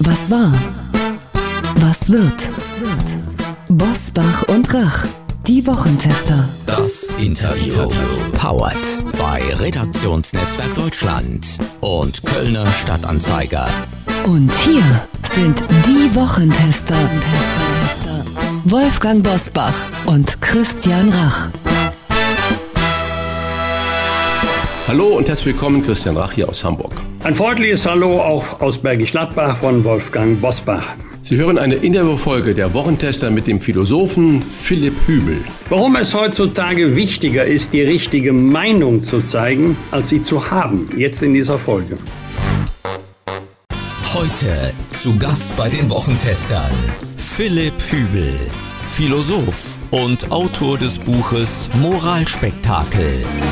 Was war? Was wird? Bosbach und Rach, die Wochentester. Das Interview. Powered bei Redaktionsnetzwerk Deutschland und Kölner Stadtanzeiger. Und hier sind die Wochentester. Wolfgang Bosbach und Christian Rach. Hallo und herzlich willkommen, Christian Rach hier aus Hamburg. Ein freundliches Hallo auch aus Bergisch Gladbach von Wolfgang Bosbach. Sie hören eine Interviewfolge der Wochentester mit dem Philosophen Philipp Hübel. Warum es heutzutage wichtiger ist, die richtige Meinung zu zeigen, als sie zu haben, jetzt in dieser Folge. Heute zu Gast bei den Wochentestern Philipp Hübel, Philosoph und Autor des Buches Moralspektakel.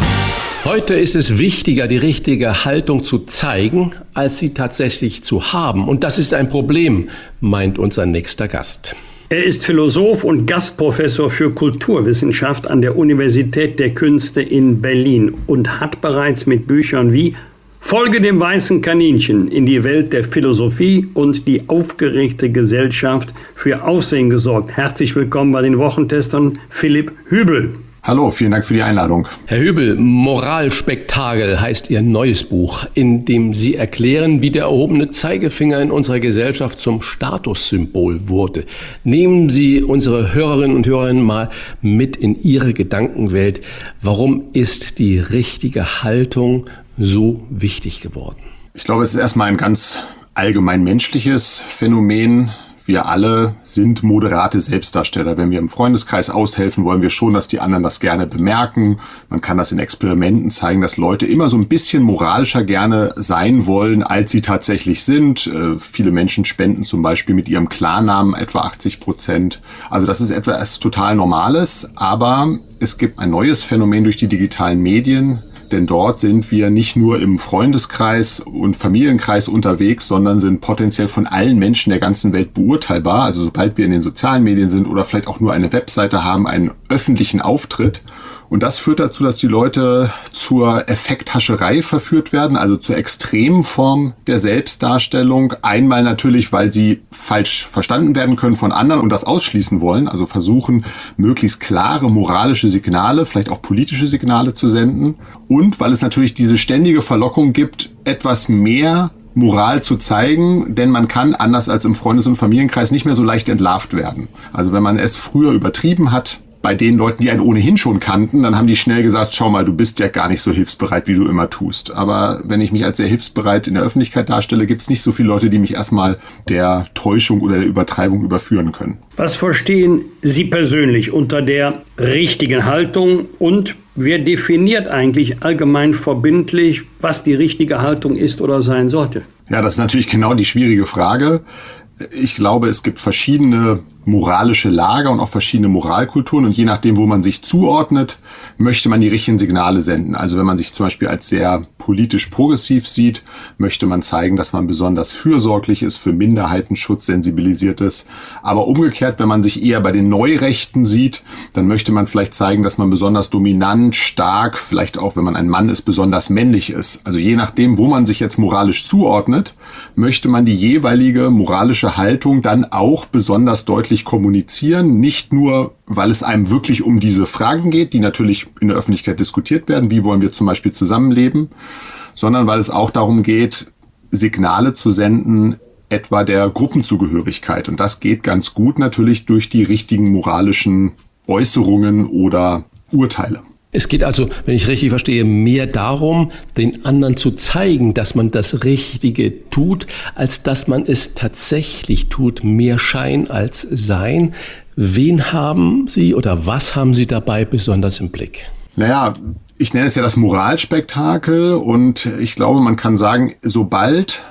Heute ist es wichtiger, die richtige Haltung zu zeigen, als sie tatsächlich zu haben. Und das ist ein Problem, meint unser nächster Gast. Er ist Philosoph und Gastprofessor für Kulturwissenschaft an der Universität der Künste in Berlin und hat bereits mit Büchern wie Folge dem weißen Kaninchen in die Welt der Philosophie und die aufgeregte Gesellschaft für Aufsehen gesorgt. Herzlich willkommen bei den Wochentestern, Philipp Hübel. Hallo, vielen Dank für die Einladung. Herr Hübel, Moralspektakel heißt Ihr neues Buch, in dem Sie erklären, wie der erhobene Zeigefinger in unserer Gesellschaft zum Statussymbol wurde. Nehmen Sie unsere Hörerinnen und Hörer mal mit in Ihre Gedankenwelt. Warum ist die richtige Haltung so wichtig geworden? Ich glaube, es ist erstmal ein ganz allgemein menschliches Phänomen. Wir alle sind moderate Selbstdarsteller. Wenn wir im Freundeskreis aushelfen, wollen wir schon, dass die anderen das gerne bemerken. Man kann das in Experimenten zeigen, dass Leute immer so ein bisschen moralischer gerne sein wollen, als sie tatsächlich sind. Viele Menschen spenden zum Beispiel mit ihrem Klarnamen etwa 80%. Also das ist etwas total Normales. Aber es gibt ein neues Phänomen durch die digitalen Medien. Denn dort sind wir nicht nur im Freundeskreis und Familienkreis unterwegs, sondern sind potenziell von allen Menschen der ganzen Welt beurteilbar. Also sobald wir in den sozialen Medien sind oder vielleicht auch nur eine Webseite haben, einen öffentlichen Auftritt. Und das führt dazu, dass die Leute zur Effekthascherei verführt werden, also zur extremen Form der Selbstdarstellung. Einmal natürlich, weil sie falsch verstanden werden können von anderen und das ausschließen wollen, also versuchen, möglichst klare moralische Signale, vielleicht auch politische Signale zu senden. Und weil es natürlich diese ständige Verlockung gibt, etwas mehr Moral zu zeigen, denn man kann, anders als im Freundes- und Familienkreis, nicht mehr so leicht entlarvt werden. Also wenn man es früher übertrieben hat, bei den Leuten, die einen ohnehin schon kannten, dann haben die schnell gesagt, schau mal, du bist ja gar nicht so hilfsbereit, wie du immer tust. Aber wenn ich mich als sehr hilfsbereit in der Öffentlichkeit darstelle, gibt es nicht so viele Leute, die mich erstmal der Täuschung oder der Übertreibung überführen können. Was verstehen Sie persönlich unter der richtigen Haltung und wer definiert eigentlich allgemein verbindlich, was die richtige Haltung ist oder sein sollte? Ja, das ist natürlich genau die schwierige Frage. Ich glaube, es gibt verschiedene moralische Lager und auch verschiedene Moralkulturen und je nachdem, wo man sich zuordnet, möchte man die richtigen Signale senden. Also wenn man sich zum Beispiel als sehr politisch progressiv sieht, möchte man zeigen, dass man besonders fürsorglich ist, für Minderheitenschutz sensibilisiert ist. Aber umgekehrt, wenn man sich eher bei den Neurechten sieht, dann möchte man vielleicht zeigen, dass man besonders dominant, stark, vielleicht auch, wenn man ein Mann ist, besonders männlich ist. Also je nachdem, wo man sich jetzt moralisch zuordnet, möchte man die jeweilige moralische Haltung dann auch besonders deutlich kommunizieren, nicht nur, weil es einem wirklich um diese Fragen geht, die natürlich in der Öffentlichkeit diskutiert werden, wie wollen wir zum Beispiel zusammenleben, sondern weil es auch darum geht, Signale zu senden, etwa der Gruppenzugehörigkeit. Und das geht ganz gut natürlich durch die richtigen moralischen Äußerungen oder Urteile. Es geht also, wenn ich richtig verstehe, mehr darum, den anderen zu zeigen, dass man das Richtige tut, als dass man es tatsächlich tut. Mehr Schein als Sein. Wen haben Sie oder was haben Sie dabei besonders im Blick? Naja, ich nenne es ja das Moralspektakel und ich glaube, man kann sagen, sobald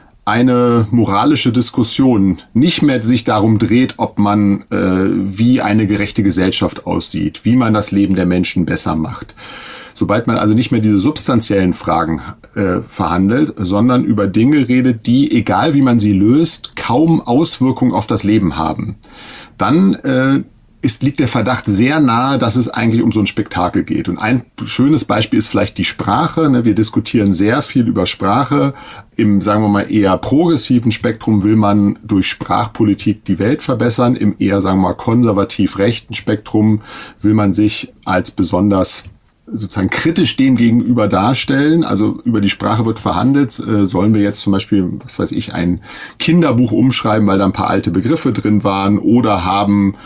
eine moralische Diskussion nicht mehr sich darum dreht, ob man wie eine gerechte Gesellschaft aussieht, wie man das Leben der Menschen besser macht. Sobald man also nicht mehr diese substanziellen Fragen verhandelt, sondern über Dinge redet, die, egal wie man sie löst, kaum Auswirkungen auf das Leben haben, dann liegt der Verdacht sehr nahe, dass es eigentlich um so ein Spektakel geht. Und ein schönes Beispiel ist vielleicht die Sprache. Wir diskutieren sehr viel über Sprache. Im, sagen wir mal, eher progressiven Spektrum will man durch Sprachpolitik die Welt verbessern. Im eher, sagen wir mal, konservativ rechten Spektrum will man sich als besonders sozusagen kritisch dem gegenüber darstellen. Also über die Sprache wird verhandelt. Sollen wir jetzt zum Beispiel, was weiß ich, ein Kinderbuch umschreiben, weil da ein paar alte Begriffe drin waren, oder haben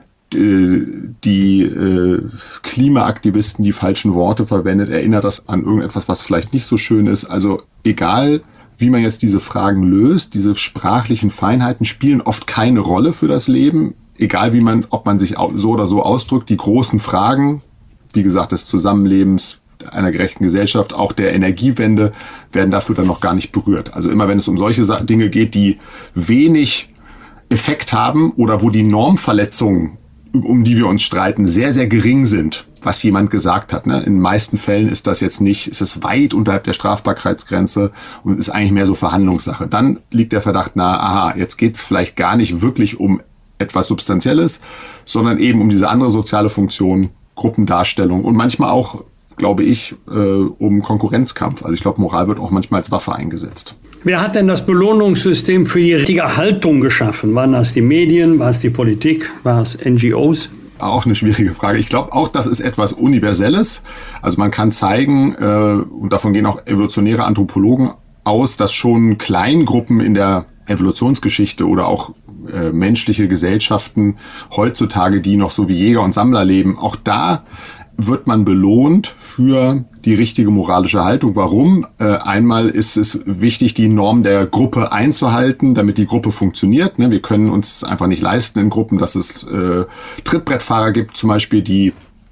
die Klimaaktivisten die falschen Worte verwendet, erinnert das an irgendetwas, was vielleicht nicht so schön ist. Also egal, wie man jetzt diese Fragen löst, diese sprachlichen Feinheiten spielen oft keine Rolle für das Leben. Egal ob man sich so oder so ausdrückt, die großen Fragen, wie gesagt, des Zusammenlebens, einer gerechten Gesellschaft, auch der Energiewende, werden dafür dann noch gar nicht berührt. Also immer wenn es um solche Dinge geht, die wenig Effekt haben oder wo die Normverletzungen, um die wir uns streiten, sehr, sehr gering sind, was jemand gesagt hat. In den meisten Fällen ist es weit unterhalb der Strafbarkeitsgrenze und ist eigentlich mehr so Verhandlungssache. Dann liegt der Verdacht nahe, aha, jetzt geht es vielleicht gar nicht wirklich um etwas Substanzielles, sondern eben um diese andere soziale Funktion, Gruppendarstellung und manchmal auch, glaube ich, um Konkurrenzkampf. Also ich glaube, Moral wird auch manchmal als Waffe eingesetzt. Wer hat denn das Belohnungssystem für die richtige Haltung geschaffen? Waren das die Medien? War es die Politik? War es NGOs? Auch eine schwierige Frage. Ich glaube auch, das ist etwas Universelles. Also man kann zeigen, und davon gehen auch evolutionäre Anthropologen aus, dass schon Kleingruppen in der Evolutionsgeschichte oder auch menschliche Gesellschaften heutzutage, die noch so wie Jäger und Sammler leben, auch da wird man belohnt für die richtige moralische Haltung. Warum? Einmal ist es wichtig, die Norm der Gruppe einzuhalten, damit die Gruppe funktioniert. Wir können uns einfach nicht leisten in Gruppen, dass es Trittbrettfahrer gibt, zum Beispiel, die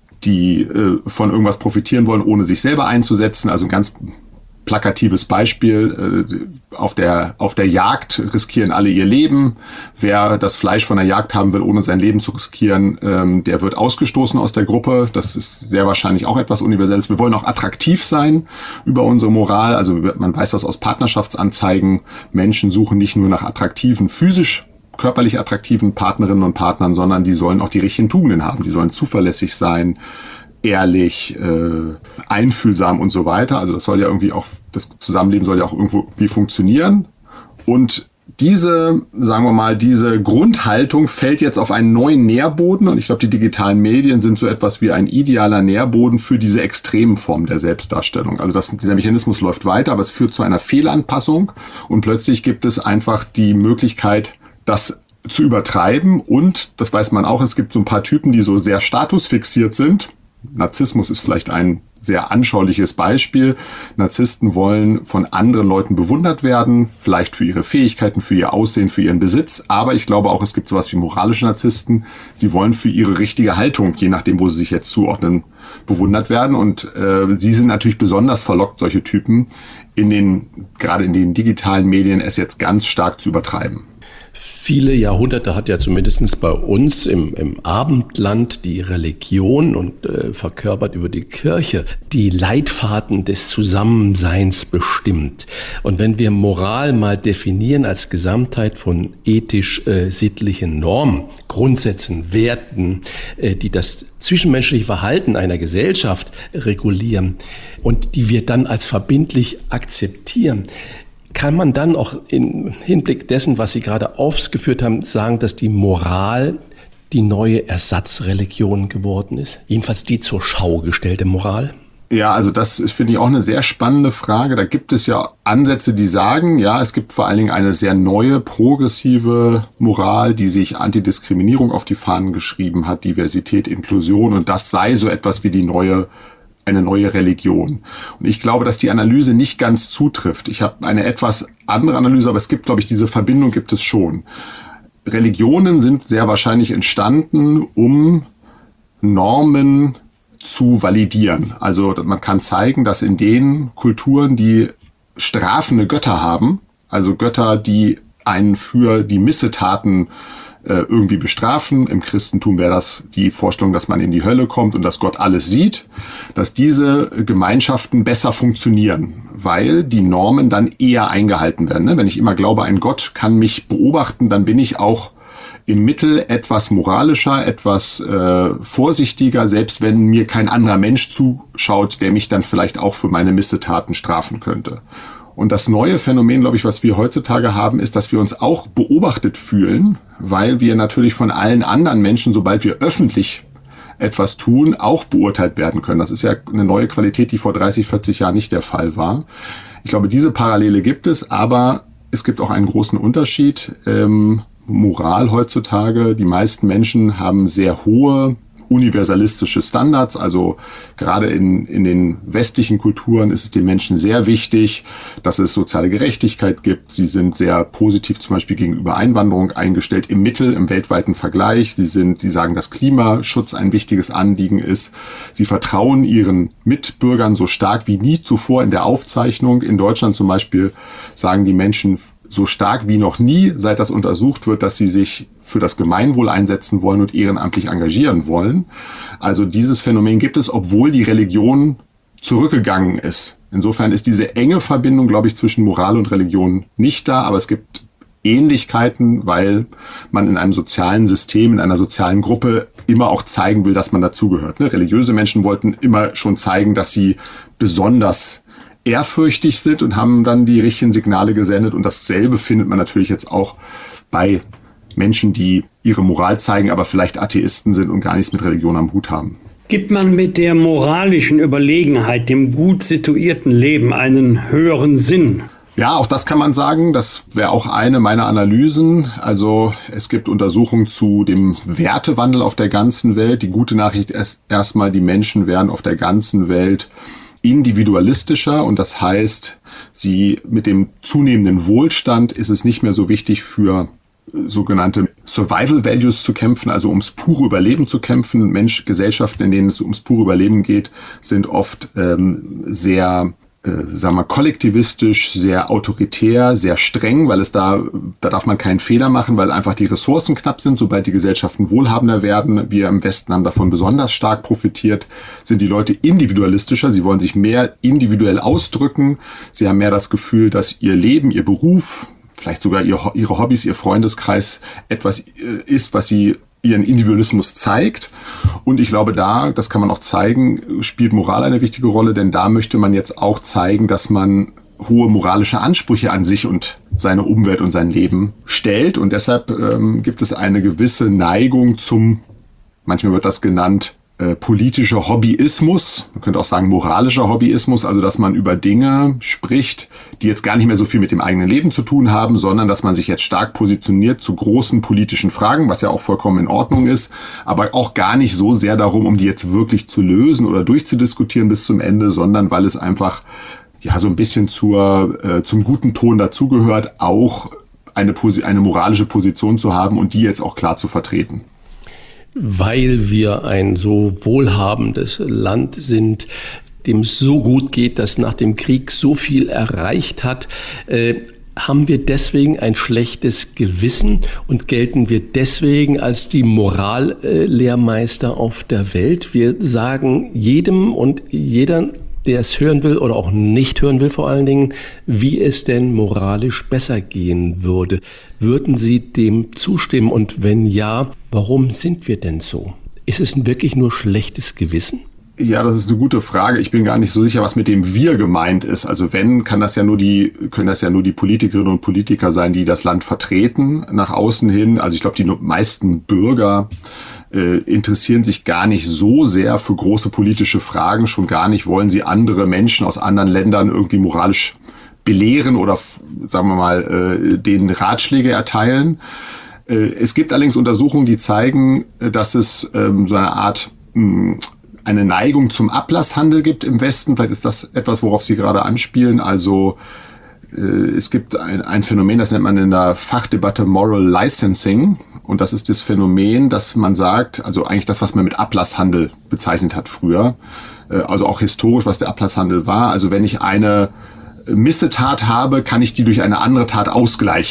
von irgendwas profitieren wollen, ohne sich selber einzusetzen. Also ein ganz plakatives Beispiel, auf der Jagd riskieren alle ihr Leben. Wer das Fleisch von der Jagd haben will, ohne sein Leben zu riskieren, der wird ausgestoßen aus der Gruppe. Das ist sehr wahrscheinlich auch etwas Universelles. Wir wollen auch attraktiv sein über unsere Moral. Also man weiß das aus Partnerschaftsanzeigen. Menschen suchen nicht nur nach attraktiven, körperlich attraktiven Partnerinnen und Partnern, sondern die sollen auch die richtigen Tugenden haben. Die sollen zuverlässig sein, ehrlich, einfühlsam und so weiter. Also das Zusammenleben soll ja auch irgendwie funktionieren. Und diese Grundhaltung fällt jetzt auf einen neuen Nährboden. Und ich glaube, die digitalen Medien sind so etwas wie ein idealer Nährboden für diese extremen Formen der Selbstdarstellung. Also dieser Mechanismus läuft weiter, aber es führt zu einer Fehlanpassung. Und plötzlich gibt es einfach die Möglichkeit, das zu übertreiben. Und, das weiß man auch, es gibt so ein paar Typen, die so sehr statusfixiert sind. Narzissmus ist vielleicht ein sehr anschauliches Beispiel. Narzissten wollen von anderen Leuten bewundert werden, vielleicht für ihre Fähigkeiten, für ihr Aussehen, für ihren Besitz. Aber ich glaube auch, es gibt sowas wie moralische Narzissten. Sie wollen für ihre richtige Haltung, je nachdem, wo sie sich jetzt zuordnen, bewundert werden. Und sie sind natürlich besonders verlockt, solche Typen, gerade in den digitalen Medien, es jetzt ganz stark zu übertreiben. Viele Jahrhunderte hat ja zumindest bei uns im Abendland die Religion und verkörpert über die Kirche die Leitfaden des Zusammenseins bestimmt. Und wenn wir Moral mal definieren als Gesamtheit von ethisch-sittlichen Normen, Grundsätzen, Werten, die das zwischenmenschliche Verhalten einer Gesellschaft regulieren und die wir dann als verbindlich akzeptieren, kann man dann auch im Hinblick dessen, was Sie gerade ausgeführt haben, sagen, dass die Moral die neue Ersatzreligion geworden ist? Jedenfalls die zur Schau gestellte Moral? Ja, also das finde ich auch eine sehr spannende Frage. Da gibt es ja Ansätze, die sagen, ja, es gibt vor allen Dingen eine sehr neue, progressive Moral, die sich Antidiskriminierung auf die Fahnen geschrieben hat, Diversität, Inklusion, und das sei so etwas wie eine neue Religion. Und ich glaube, dass die Analyse nicht ganz zutrifft. Ich habe eine etwas andere Analyse, aber es gibt, glaube ich, diese Verbindung gibt es schon. Religionen sind sehr wahrscheinlich entstanden, um Normen zu validieren. Also man kann zeigen, dass in den Kulturen, die strafende Götter haben, also Götter, die einen für die Missetaten irgendwie bestrafen. Im Christentum wäre das die Vorstellung, dass man in die Hölle kommt und dass Gott alles sieht, dass diese Gemeinschaften besser funktionieren, weil die Normen dann eher eingehalten werden. Wenn ich immer glaube, ein Gott kann mich beobachten, dann bin ich auch im Mittel etwas moralischer, etwas vorsichtiger, selbst wenn mir kein anderer Mensch zuschaut, der mich dann vielleicht auch für meine Missetaten strafen könnte. Und das neue Phänomen, glaube ich, was wir heutzutage haben, ist, dass wir uns auch beobachtet fühlen, weil wir natürlich von allen anderen Menschen, sobald wir öffentlich etwas tun, auch beurteilt werden können. Das ist ja eine neue Qualität, die vor 30, 40 Jahren nicht der Fall war. Ich glaube, diese Parallele gibt es, aber es gibt auch einen großen Unterschied. Moral heutzutage, die meisten Menschen haben sehr hohe universalistische Standards, also gerade in den westlichen Kulturen ist es den Menschen sehr wichtig, dass es soziale Gerechtigkeit gibt. Sie sind sehr positiv zum Beispiel gegenüber Einwanderung eingestellt im Mittel, im weltweiten Vergleich. Sie sagen, dass Klimaschutz ein wichtiges Anliegen ist. Sie vertrauen ihren Mitbürgern so stark wie nie zuvor in der Aufzeichnung. In Deutschland zum Beispiel sagen die Menschen so stark wie noch nie, seit das untersucht wird, dass sie sich für das Gemeinwohl einsetzen wollen und ehrenamtlich engagieren wollen. Also dieses Phänomen gibt es, obwohl die Religion zurückgegangen ist. Insofern ist diese enge Verbindung, glaube ich, zwischen Moral und Religion nicht da, aber es gibt Ähnlichkeiten, weil man in einem sozialen System, in einer sozialen Gruppe immer auch zeigen will, dass man dazugehört. Religiöse Menschen wollten immer schon zeigen, dass sie besonders ehrfürchtig sind und haben dann die richtigen Signale gesendet. Und dasselbe findet man natürlich jetzt auch bei Menschen, die ihre Moral zeigen, aber vielleicht Atheisten sind und gar nichts mit Religion am Hut haben. Gibt man mit der moralischen Überlegenheit dem gut situierten Leben einen höheren Sinn? Ja, auch das kann man sagen. Das wäre auch eine meiner Analysen. Also es gibt Untersuchungen zu dem Wertewandel auf der ganzen Welt. Die gute Nachricht ist erstmal, die Menschen werden auf der ganzen Welt individualistischer, und das heißt, sie mit dem zunehmenden Wohlstand ist es nicht mehr so wichtig, für sogenannte Survival Values zu kämpfen, also ums pure Überleben zu kämpfen. Gesellschaften, in denen es ums pure Überleben geht, sind oft sehr kollektivistisch, sehr autoritär, sehr streng, weil da darf man keinen Fehler machen, weil einfach die Ressourcen knapp sind. Sobald die Gesellschaften wohlhabender werden, wir im Westen haben davon besonders stark profitiert, sind die Leute individualistischer. Sie wollen sich mehr individuell ausdrücken. Sie haben mehr das Gefühl, dass ihr Leben, ihr Beruf, vielleicht sogar ihre Hobbys, ihr Freundeskreis etwas ist, was sie ihren Individualismus zeigt. Und ich glaube, das kann man auch zeigen, spielt Moral eine wichtige Rolle, denn da möchte man jetzt auch zeigen, dass man hohe moralische Ansprüche an sich und seine Umwelt und sein Leben stellt. Und deshalb gibt es eine gewisse Neigung manchmal wird das genannt, politischer Hobbyismus, man könnte auch sagen moralischer Hobbyismus, also dass man über Dinge spricht, die jetzt gar nicht mehr so viel mit dem eigenen Leben zu tun haben, sondern dass man sich jetzt stark positioniert zu großen politischen Fragen, was ja auch vollkommen in Ordnung ist, aber auch gar nicht so sehr darum, um die jetzt wirklich zu lösen oder durchzudiskutieren bis zum Ende, sondern weil es einfach so ein bisschen zum guten Ton dazugehört, auch eine moralische Position zu haben und die jetzt auch klar zu vertreten. Weil wir ein so wohlhabendes Land sind, dem es so gut geht, dass nach dem Krieg so viel erreicht hat, haben wir deswegen ein schlechtes Gewissen und gelten wir deswegen als die Morallehrmeister auf der Welt. Wir sagen jedem und jeder, der es hören will oder auch nicht hören will vor allen Dingen, wie es denn moralisch besser gehen würde. Würden Sie dem zustimmen? Und wenn ja, warum sind wir denn so? Ist es wirklich nur schlechtes Gewissen? Ja, das ist eine gute Frage. Ich bin gar nicht so sicher, was mit dem Wir gemeint ist. Also können das ja nur die Politikerinnen und Politiker sein, die das Land vertreten nach außen hin. Also ich glaube, die meisten Bürger interessieren sich gar nicht so sehr für große politische Fragen, schon gar nicht wollen sie andere Menschen aus anderen Ländern irgendwie moralisch belehren oder, sagen wir mal, denen Ratschläge erteilen. Es gibt allerdings Untersuchungen, die zeigen, dass es so eine Art eine Neigung zum Ablasshandel gibt im Westen. Vielleicht ist das etwas, worauf Sie gerade anspielen. Also es gibt ein Phänomen, das nennt man in der Fachdebatte Moral Licensing. Und das ist das Phänomen, dass man sagt, also eigentlich das, was man mit Ablasshandel bezeichnet hat früher, also auch historisch, was der Ablasshandel war. Also wenn ich eine Missetat habe, kann ich die durch eine andere Tat ausgleichen.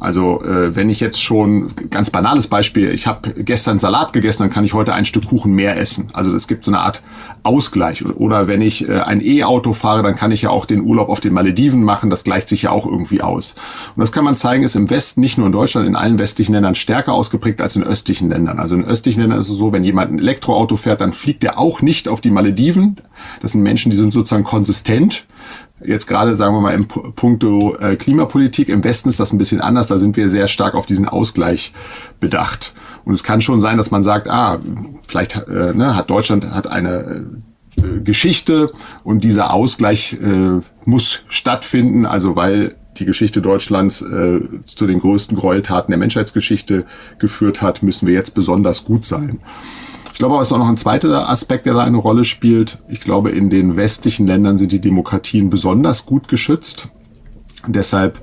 Also wenn ich jetzt schon, ganz banales Beispiel, ich habe gestern Salat gegessen, dann kann ich heute ein Stück Kuchen mehr essen. Also es gibt so eine Art Ausgleich. Oder wenn ich ein E-Auto fahre, dann kann ich ja auch den Urlaub auf den Malediven machen. Das gleicht sich ja auch irgendwie aus. Und das kann man zeigen, ist im Westen, nicht nur in Deutschland, in allen westlichen Ländern stärker ausgeprägt als in östlichen Ländern. Also in östlichen Ländern ist es so, wenn jemand ein Elektroauto fährt, dann fliegt der auch nicht auf die Malediven. Das sind Menschen, die sind sozusagen konsistent. Jetzt gerade, sagen wir mal, im Punkto Klimapolitik. Im Westen ist das ein bisschen anders. Da sind wir sehr stark auf diesen Ausgleich bedacht. Und es kann schon sein, dass man sagt, vielleicht hat Deutschland eine Geschichte und dieser Ausgleich muss stattfinden. Also weil die Geschichte Deutschlands zu den größten Gräueltaten der Menschheitsgeschichte geführt hat, müssen wir jetzt besonders gut sein. Ich glaube, aber es ist auch noch ein zweiter Aspekt, der da eine Rolle spielt. Ich glaube, in den westlichen Ländern sind die Demokratien besonders gut geschützt. Und deshalb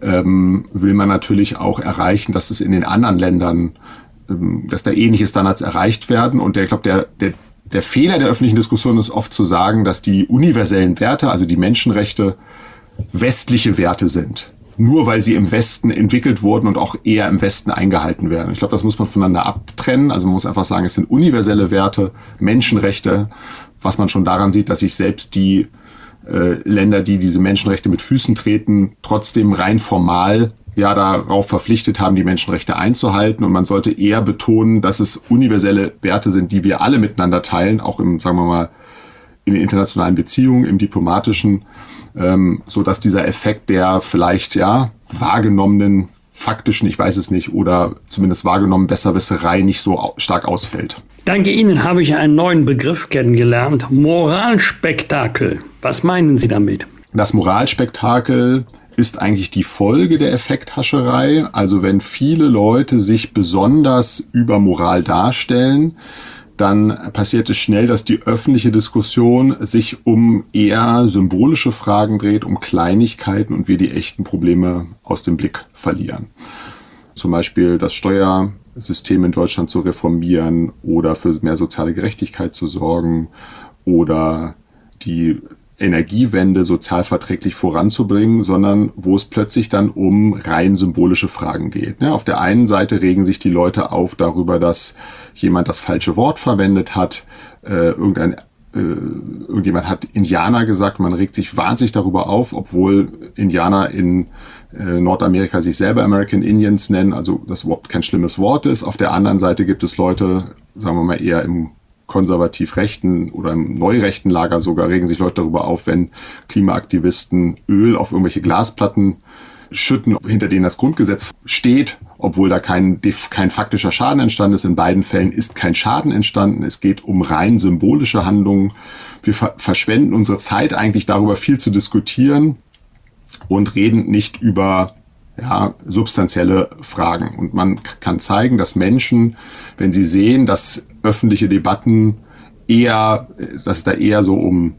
will man natürlich auch erreichen, dass es in den anderen Ländern, dass da ähnliche Standards erreicht werden. Und ich glaube, der Fehler der öffentlichen Diskussion ist oft zu sagen, dass die universellen Werte, also die Menschenrechte, westliche Werte sind. Nur weil sie im Westen entwickelt wurden und auch eher im Westen eingehalten werden. Ich glaube, das muss man voneinander abtrennen. Also man muss einfach sagen, es sind universelle Werte, Menschenrechte, was man schon daran sieht, dass sich selbst die Länder, die diese Menschenrechte mit Füßen treten, trotzdem rein formal darauf verpflichtet haben, die Menschenrechte einzuhalten. Und man sollte eher betonen, dass es universelle Werte sind, die wir alle miteinander teilen, auch im, sagen wir mal, in den internationalen Beziehungen, im diplomatischen, so dass dieser Effekt der vielleicht wahrgenommenen faktischen, ich weiß es nicht, oder zumindest wahrgenommen Besserwisserei nicht so stark ausfällt. Dank Ihnen habe ich einen neuen Begriff kennengelernt: Moralspektakel. Was meinen Sie damit? Das Moralspektakel ist eigentlich die Folge der Effekthascherei. Also wenn viele Leute sich besonders über Moral darstellen, dann passiert es schnell, dass die öffentliche Diskussion sich um eher symbolische Fragen dreht, um Kleinigkeiten und wir die echten Probleme aus dem Blick verlieren. Zum Beispiel das Steuersystem in Deutschland zu reformieren oder für mehr soziale Gerechtigkeit zu sorgen oder die Energiewende sozialverträglich voranzubringen, sondern wo es plötzlich dann um rein symbolische Fragen geht. Auf der einen Seite regen sich die Leute auf darüber, dass jemand das falsche Wort verwendet hat. Irgendjemand hat Indianer gesagt, man regt sich wahnsinnig darüber auf, obwohl Indianer in Nordamerika sich selber American Indians nennen, also das überhaupt kein schlimmes Wort ist. Auf der anderen Seite gibt es Leute, sagen wir mal eher im konservativ-rechten oder im neurechten Lager sogar, regen sich Leute darüber auf, wenn Klimaaktivisten Öl auf irgendwelche Glasplatten schütten, hinter denen das Grundgesetz steht, obwohl da kein faktischer Schaden entstanden ist. In beiden Fällen ist kein Schaden entstanden. Es geht um rein symbolische Handlungen. Wir verschwenden unsere Zeit eigentlich darüber, viel zu diskutieren und reden nicht über substanzielle Fragen. Und man kann zeigen, dass Menschen, wenn sie sehen, dass öffentliche Debatten dass es da eher so um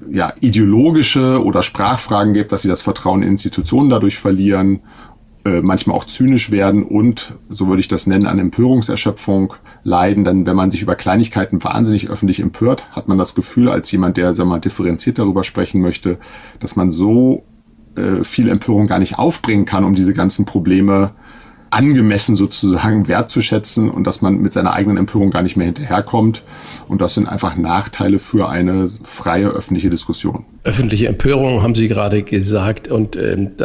ideologische oder Sprachfragen gibt, dass sie das Vertrauen in Institutionen dadurch verlieren, manchmal auch zynisch werden und, so würde ich das nennen, an Empörungserschöpfung leiden. Dann, wenn man sich über Kleinigkeiten wahnsinnig öffentlich empört, hat man das Gefühl, als jemand, der differenziert darüber sprechen möchte, dass man so viel Empörung gar nicht aufbringen kann, um diese ganzen Probleme angemessen sozusagen wertzuschätzen und dass man mit seiner eigenen Empörung gar nicht mehr hinterherkommt. Und das sind einfach Nachteile für eine freie öffentliche Diskussion. Öffentliche Empörung haben Sie gerade gesagt und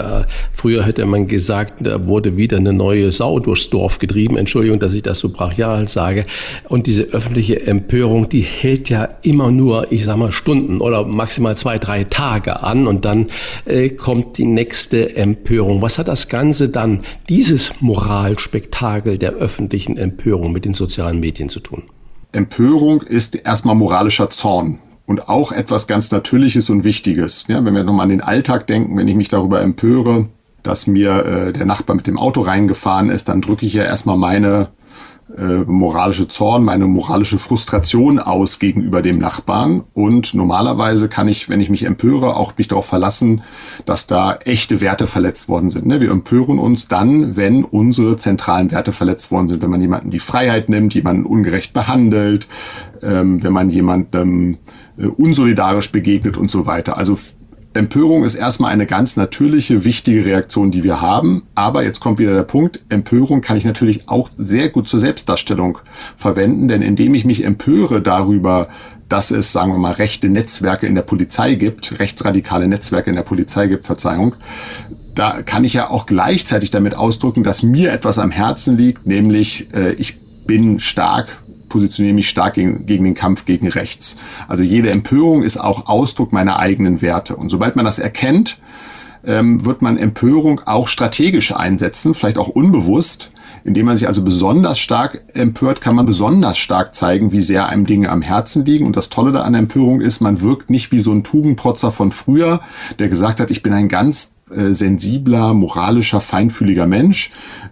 früher hätte man gesagt, da wurde wieder eine neue Sau durchs Dorf getrieben. Entschuldigung, dass ich das so brachial sage. Und diese öffentliche Empörung, die hält ja immer nur, ich sag mal, Stunden oder maximal 2-3 Tage an und dann kommt die nächste Empörung. Was hat das Ganze dann, dieses Moralspektakel der öffentlichen Empörung mit den sozialen Medien zu tun? Empörung ist erstmal moralischer Zorn und auch etwas ganz Natürliches und Wichtiges. Ja, wenn wir nochmal an den Alltag denken, wenn ich mich darüber empöre, dass mir der Nachbar mit dem Auto reingefahren ist, dann drücke ich ja erstmal meine moralische Zorn, meine moralische Frustration aus gegenüber dem Nachbarn. Und normalerweise kann ich, wenn ich mich empöre, auch mich darauf verlassen, dass da echte Werte verletzt worden sind. Wir empören uns dann, wenn unsere zentralen Werte verletzt worden sind. Wenn man jemanden die Freiheit nimmt, jemanden ungerecht behandelt, wenn man jemandem unsolidarisch begegnet und so weiter. Also Empörung ist erstmal eine ganz natürliche, wichtige Reaktion, die wir haben. Aber jetzt kommt wieder der Punkt, Empörung kann ich natürlich auch sehr gut zur Selbstdarstellung verwenden. Denn indem ich mich empöre darüber, dass es, sagen wir mal, rechte Netzwerke in der Polizei gibt, rechtsradikale Netzwerke in der Polizei gibt, Verzeihung, da kann ich ja auch gleichzeitig damit ausdrücken, dass mir etwas am Herzen liegt, nämlich ich bin stark, positioniere mich stark gegen den Kampf gegen rechts. Also jede Empörung ist auch Ausdruck meiner eigenen Werte. Und sobald man das erkennt, wird man Empörung auch strategisch einsetzen, vielleicht auch unbewusst. Indem man sich also besonders stark empört, kann man besonders stark zeigen, wie sehr einem Dinge am Herzen liegen. Und das Tolle an Empörung ist, man wirkt nicht wie so ein Tugendprotzer von früher, der gesagt hat, ich bin ein ganz sensibler, moralischer, feinfühliger Mensch.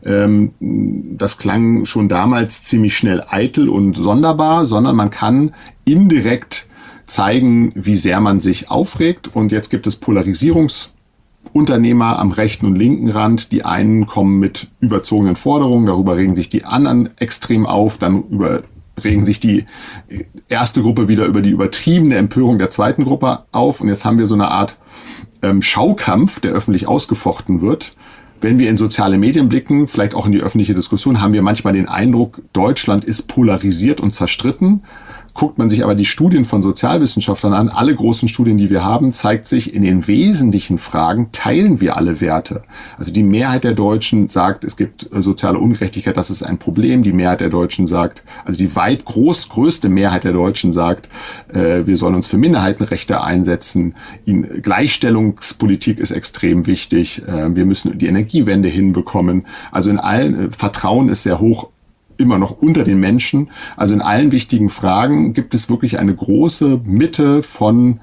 Das klang schon damals ziemlich schnell eitel und sonderbar, sondern man kann indirekt zeigen, wie sehr man sich aufregt. Und jetzt gibt es Polarisierungsunternehmer am rechten und linken Rand. Die einen kommen mit überzogenen Forderungen, darüber regen sich die anderen extrem auf, dann regen sich die erste Gruppe wieder über die übertriebene Empörung der zweiten Gruppe auf. Und jetzt haben wir so eine Art Schaukampf, der öffentlich ausgefochten wird. Wenn wir in soziale Medien blicken, vielleicht auch in die öffentliche Diskussion, haben wir manchmal den Eindruck, Deutschland ist polarisiert und zerstritten. Guckt man sich aber die Studien von Sozialwissenschaftlern an, alle großen Studien, die wir haben, zeigt sich, in den wesentlichen Fragen teilen wir alle Werte. Also die Mehrheit der Deutschen sagt, es gibt soziale Ungerechtigkeit, das ist ein Problem. Die Mehrheit der Deutschen sagt, also die größte Mehrheit der Deutschen sagt, wir sollen uns für Minderheitenrechte einsetzen. Gleichstellungspolitik ist extrem wichtig. Wir müssen die Energiewende hinbekommen. Also in allen, Vertrauen ist sehr hoch, immer noch unter den Menschen. Also in allen wichtigen Fragen gibt es wirklich eine große Mitte von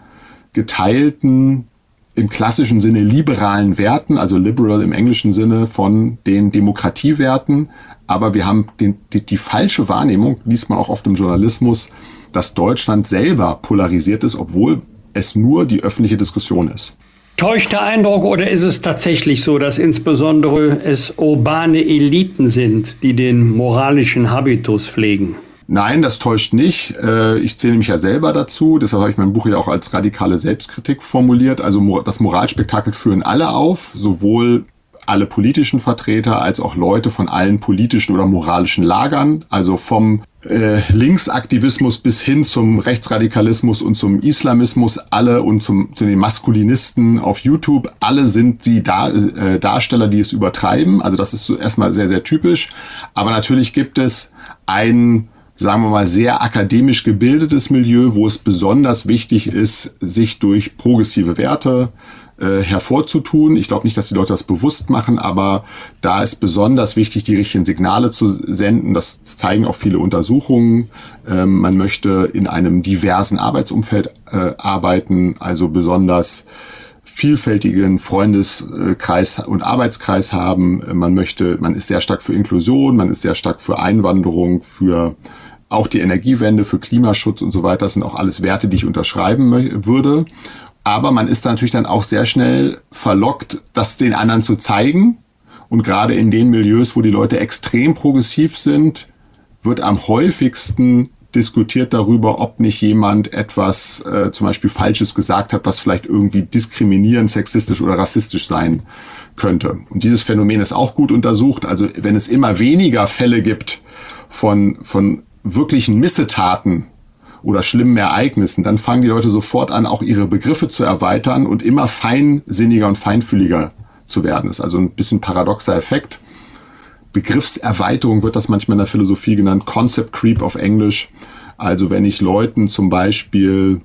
geteilten, im klassischen Sinne liberalen Werten, also liberal im englischen Sinne von den Demokratiewerten. Aber wir haben die falsche Wahrnehmung, liest man auch oft im Journalismus, dass Deutschland selber polarisiert ist, obwohl es nur die öffentliche Diskussion ist. Täuscht der Eindruck oder ist es tatsächlich so, dass insbesondere es urbane Eliten sind, die den moralischen Habitus pflegen? Nein, das täuscht nicht. Ich zähle mich ja selber dazu. Deshalb habe ich mein Buch ja auch als radikale Selbstkritik formuliert. Also das Moralspektakel führen alle auf, sowohl alle politischen Vertreter als auch Leute von allen politischen oder moralischen Lagern, also vom Linksaktivismus bis hin zum Rechtsradikalismus und zum Islamismus, alle und zu den Maskulinisten auf YouTube, alle sind die Darsteller, die es übertreiben. Also das ist so erstmal sehr, sehr typisch. Aber natürlich gibt es ein, sagen wir mal, sehr akademisch gebildetes Milieu, wo es besonders wichtig ist, sich durch progressive Werte hervorzutun. Ich glaube nicht, dass die Leute das bewusst machen, aber da ist besonders wichtig, die richtigen Signale zu senden. Das zeigen auch viele Untersuchungen. Man möchte in einem diversen Arbeitsumfeld arbeiten, also besonders vielfältigen Freundeskreis und Arbeitskreis haben. Man ist sehr stark für Inklusion, man ist sehr stark für Einwanderung, für auch die Energiewende, für Klimaschutz und so weiter. Das sind auch alles Werte, die ich unterschreiben würde. Aber man ist natürlich dann auch sehr schnell verlockt, das den anderen zu zeigen. Und gerade in den Milieus, wo die Leute extrem progressiv sind, wird am häufigsten diskutiert darüber, ob nicht jemand etwas zum Beispiel Falsches gesagt hat, was vielleicht irgendwie diskriminierend, sexistisch oder rassistisch sein könnte. Und dieses Phänomen ist auch gut untersucht. Also wenn es immer weniger Fälle gibt von wirklichen Missetaten oder schlimmen Ereignissen, dann fangen die Leute sofort an, auch ihre Begriffe zu erweitern und immer feinsinniger und feinfühliger zu werden. Das ist also ein bisschen paradoxer Effekt. Begriffserweiterung wird das manchmal in der Philosophie genannt, Concept Creep auf Englisch. Also wenn ich Leuten zum Beispiel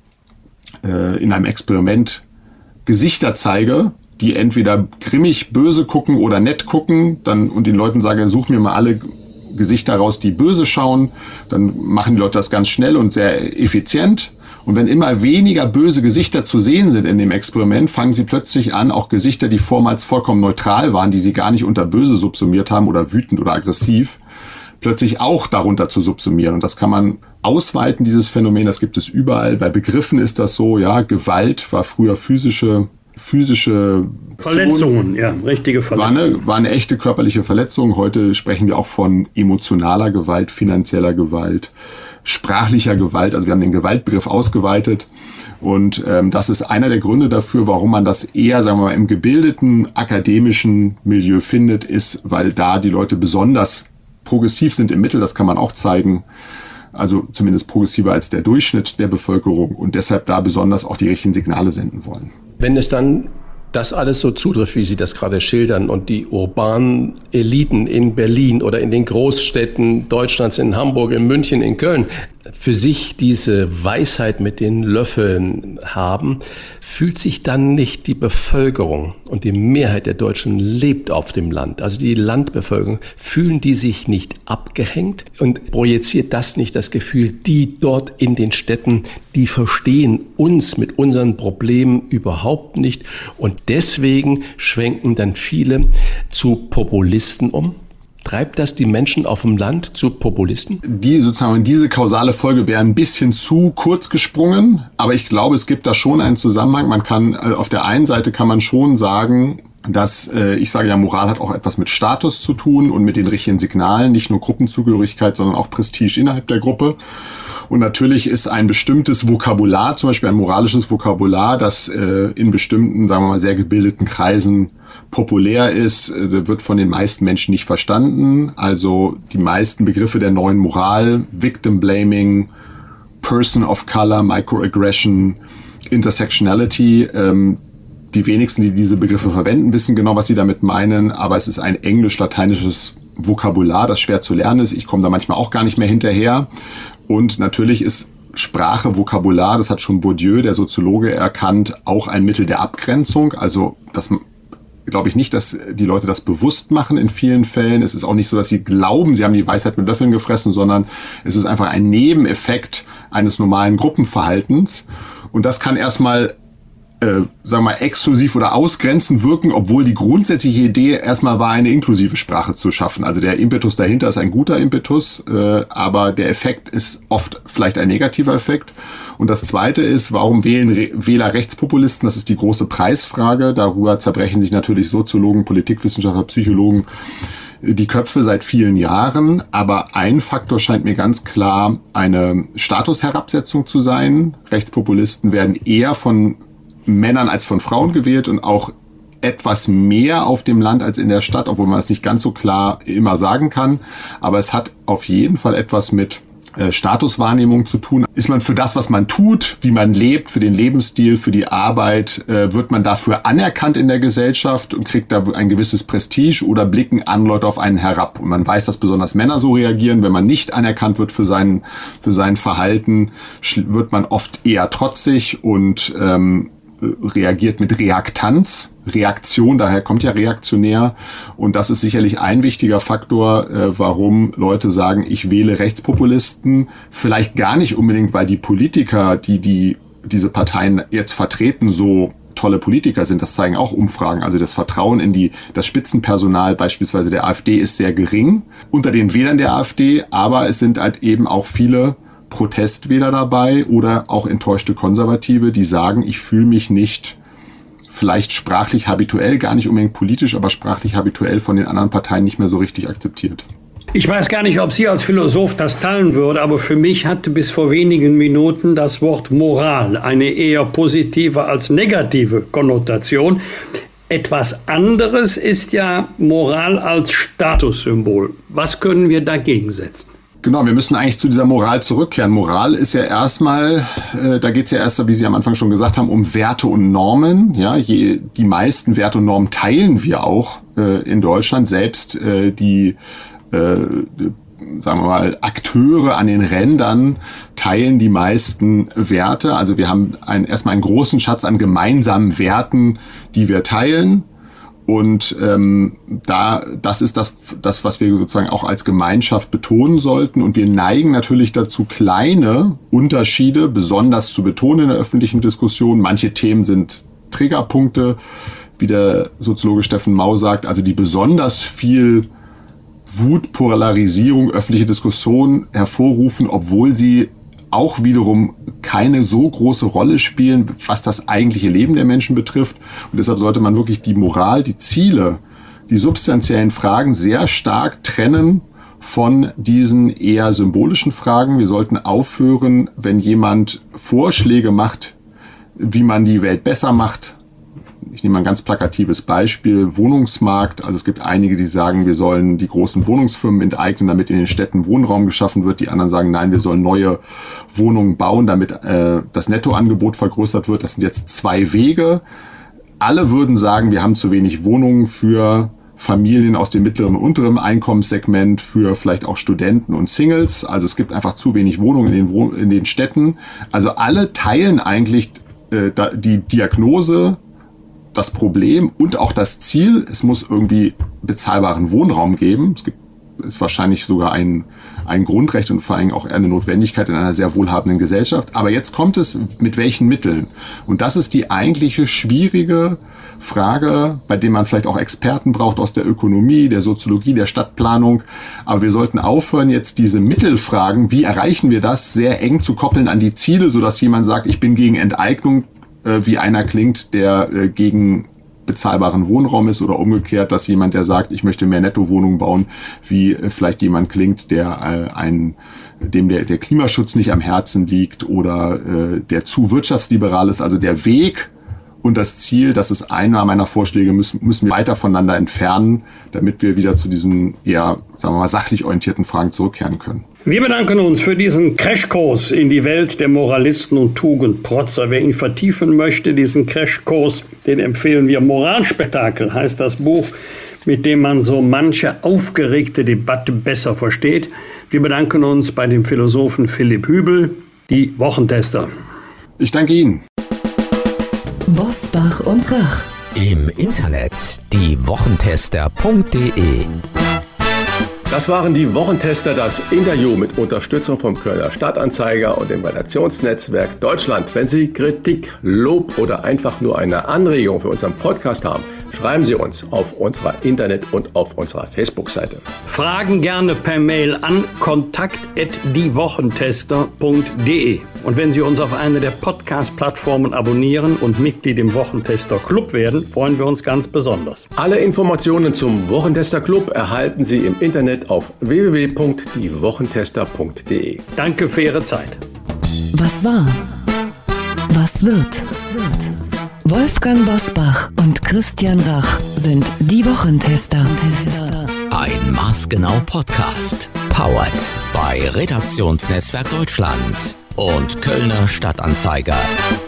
in einem Experiment Gesichter zeige, die entweder grimmig böse gucken oder nett gucken, und den Leuten sage, such mir mal alle Gesichter raus, die böse schauen, dann machen die Leute das ganz schnell und sehr effizient. Und wenn immer weniger böse Gesichter zu sehen sind in dem Experiment, fangen sie plötzlich an, auch Gesichter, die vormals vollkommen neutral waren, die sie gar nicht unter böse subsumiert haben oder wütend oder aggressiv, plötzlich auch darunter zu subsumieren. Und das kann man ausweiten, dieses Phänomen, das gibt es überall. Bei Begriffen ist das so, ja, Gewalt war früher physische Verletzungen, ja, richtige Verletzungen. War eine echte körperliche Verletzung. Heute sprechen wir auch von emotionaler Gewalt, finanzieller Gewalt, sprachlicher Gewalt. Also wir haben den Gewaltbegriff ausgeweitet. Und das ist einer der Gründe dafür, warum man das eher, sagen wir mal, im gebildeten akademischen Milieu findet, ist, weil da die Leute besonders progressiv sind im Mittel, das kann man auch zeigen. Also zumindest progressiver als der Durchschnitt der Bevölkerung und deshalb da besonders auch die richtigen Signale senden wollen. Wenn es dann das alles so zutrifft, wie Sie das gerade schildern, und die urbanen Eliten in Berlin oder in den Großstädten Deutschlands, in Hamburg, in München, in Köln, für sich diese Weisheit mit den Löffeln haben, fühlt sich dann nicht die Bevölkerung, und die Mehrheit der Deutschen lebt auf dem Land, also die Landbevölkerung, fühlen die sich nicht abgehängt und projiziert das nicht das Gefühl, die dort in den Städten, die verstehen uns mit unseren Problemen überhaupt nicht, und deswegen schwenken dann viele zu Populisten um? Treibt das die Menschen auf dem Land zu Populisten? Diese kausale Folge wäre ein bisschen zu kurz gesprungen, aber ich glaube, es gibt da schon einen Zusammenhang. Man kann, auf der einen Seite kann man schon sagen, dass, ich sage ja, Moral hat auch etwas mit Status zu tun und mit den richtigen Signalen, nicht nur Gruppenzugehörigkeit, sondern auch Prestige innerhalb der Gruppe. Und natürlich ist ein bestimmtes Vokabular, zum Beispiel ein moralisches Vokabular, das in bestimmten, sagen wir mal, sehr gebildeten Kreisen populär ist, wird von den meisten Menschen nicht verstanden. Also die meisten Begriffe der neuen Moral, Victim Blaming, Person of Color, Microaggression, Intersectionality, die wenigsten, die diese Begriffe verwenden, wissen genau, was sie damit meinen, aber es ist ein englisch-lateinisches Vokabular, das schwer zu lernen ist. Ich komme da manchmal auch gar nicht mehr hinterher. Und natürlich ist Sprache, Vokabular, das hat schon Bourdieu, der Soziologe, erkannt, auch ein Mittel der Abgrenzung. Also das glaube ich nicht, dass die Leute das bewusst machen in vielen Fällen. Es ist auch nicht so, dass sie glauben, sie haben die Weisheit mit Löffeln gefressen, sondern es ist einfach ein Nebeneffekt eines normalen Gruppenverhaltens. Und das kann erstmal, sagen wir mal, exklusiv oder ausgrenzend wirken, obwohl die grundsätzliche Idee erstmal war, eine inklusive Sprache zu schaffen. Also der Impetus dahinter ist ein guter Impetus, aber der Effekt ist oft vielleicht ein negativer Effekt. Und das Zweite ist, warum wählen Wähler Rechtspopulisten? Das ist die große Preisfrage. Darüber zerbrechen sich natürlich Soziologen, Politikwissenschaftler, Psychologen die Köpfe seit vielen Jahren. Aber ein Faktor scheint mir ganz klar eine Statusherabsetzung zu sein. Rechtspopulisten werden eher von Männern als von Frauen gewählt und auch etwas mehr auf dem Land als in der Stadt, obwohl man es nicht ganz so klar immer sagen kann. Aber es hat auf jeden Fall etwas mit Statuswahrnehmung zu tun. Ist man für das, was man tut, wie man lebt, für den Lebensstil, für die Arbeit, wird man dafür anerkannt in der Gesellschaft und kriegt da ein gewisses Prestige, oder blicken andere Leute auf einen herab? Und man weiß, dass besonders Männer so reagieren. Wenn man nicht anerkannt wird für sein Verhalten, wird man oft eher trotzig und reagiert mit Reaktion, daher kommt ja reaktionär. Und das ist sicherlich ein wichtiger Faktor, warum Leute sagen, ich wähle Rechtspopulisten. Vielleicht gar nicht unbedingt, weil die Politiker, die diese Parteien jetzt vertreten, so tolle Politiker sind. Das zeigen auch Umfragen. Also das Vertrauen in das Spitzenpersonal beispielsweise der AfD ist sehr gering unter den Wählern der AfD. Aber es sind halt eben auch viele Protestwähler dabei oder auch enttäuschte Konservative, die sagen, ich fühle mich nicht vielleicht sprachlich habituell, gar nicht unbedingt politisch, aber sprachlich habituell von den anderen Parteien nicht mehr so richtig akzeptiert. Ich weiß gar nicht, ob Sie als Philosoph das teilen würde, aber für mich hatte bis vor wenigen Minuten das Wort Moral eine eher positive als negative Konnotation. Etwas anderes ist ja Moral als Statussymbol. Was können wir dagegen setzen? Genau, wir müssen eigentlich zu dieser Moral zurückkehren. Moral ist ja erstmal, da geht es ja erst, wie Sie am Anfang schon gesagt haben, um Werte und Normen. Ja, die meisten Werte und Normen teilen wir auch in Deutschland. Selbst die, sagen wir mal, Akteure an den Rändern teilen die meisten Werte. Also wir haben erstmal einen großen Schatz an gemeinsamen Werten, die wir teilen. Und das ist das, was wir sozusagen auch als Gemeinschaft betonen sollten. Und wir neigen natürlich dazu, kleine Unterschiede besonders zu betonen in der öffentlichen Diskussion. Manche Themen sind Triggerpunkte, wie der Soziologe Steffen Mau sagt, also die besonders viel Wut, Polarisierung, öffentliche Diskussion hervorrufen, obwohl sie auch wiederum keine so große Rolle spielen, was das eigentliche Leben der Menschen betrifft. Und deshalb sollte man wirklich die Moral, die Ziele, die substanziellen Fragen sehr stark trennen von diesen eher symbolischen Fragen. Wir sollten aufhören, wenn jemand Vorschläge macht, wie man die Welt besser macht. Ich nehme ein ganz plakatives Beispiel, Wohnungsmarkt. Also es gibt einige, die sagen, wir sollen die großen Wohnungsfirmen enteignen, damit in den Städten Wohnraum geschaffen wird. Die anderen sagen, nein, wir sollen neue Wohnungen bauen, damit das Nettoangebot vergrößert wird. Das sind jetzt zwei Wege. Alle würden sagen, wir haben zu wenig Wohnungen für Familien aus dem mittleren und unteren Einkommenssegment, für vielleicht auch Studenten und Singles. Also es gibt einfach zu wenig Wohnungen in den Städten. Also alle teilen eigentlich die Diagnose, das Problem und auch das Ziel. Es muss irgendwie bezahlbaren Wohnraum geben. Ist wahrscheinlich sogar ein Grundrecht und vor allem auch eher eine Notwendigkeit in einer sehr wohlhabenden Gesellschaft. Aber jetzt kommt es, mit welchen Mitteln? Und das ist die eigentliche schwierige Frage, bei dem man vielleicht auch Experten braucht aus der Ökonomie, der Soziologie, der Stadtplanung. Aber wir sollten aufhören, jetzt diese Mittelfragen, wie erreichen wir das, sehr eng zu koppeln an die Ziele, sodass jemand sagt, ich bin gegen Enteignung, wie einer klingt, der gegen bezahlbaren Wohnraum ist, oder umgekehrt, dass jemand, der sagt, ich möchte mehr Nettowohnungen bauen, wie vielleicht jemand klingt, der dem der Klimaschutz nicht am Herzen liegt oder der zu wirtschaftsliberal ist. Also der Weg und das Ziel, das ist einer meiner Vorschläge, müssen wir weiter voneinander entfernen, damit wir wieder zu diesen eher, sagen wir mal, sachlich orientierten Fragen zurückkehren können. Wir bedanken uns für diesen Crashkurs in die Welt der Moralisten und Tugendprotzer. Wer ihn vertiefen möchte, diesen Crashkurs, den empfehlen wir. Moralspektakel heißt das Buch, mit dem man so manche aufgeregte Debatte besser versteht. Wir bedanken uns bei dem Philosophen Philipp Hübel, die Wochentester. Ich danke Ihnen. Bosbach und Rach. Im Internet diewochentester.de. Das waren die Wochentester, das Interview mit Unterstützung vom Kölner Stadtanzeiger und dem Redaktionsnetzwerk Deutschland. Wenn Sie Kritik, Lob oder einfach nur eine Anregung für unseren Podcast haben, schreiben Sie uns auf unserer Internet- und auf unserer Facebook-Seite. Fragen gerne per Mail an kontakt@diewochentester.de. Und wenn Sie uns auf einer der Podcast-Plattformen abonnieren und Mitglied im Wochentester Club werden, freuen wir uns ganz besonders. Alle Informationen zum Wochentester Club erhalten Sie im Internet auf www.diewochentester.de. Danke für Ihre Zeit. Was war? Was wird? Wolfgang Bosbach und Christian Rach sind die Wochentester. Ein maßgenau Podcast. Powered bei Redaktionsnetzwerk Deutschland und Kölner Stadtanzeiger.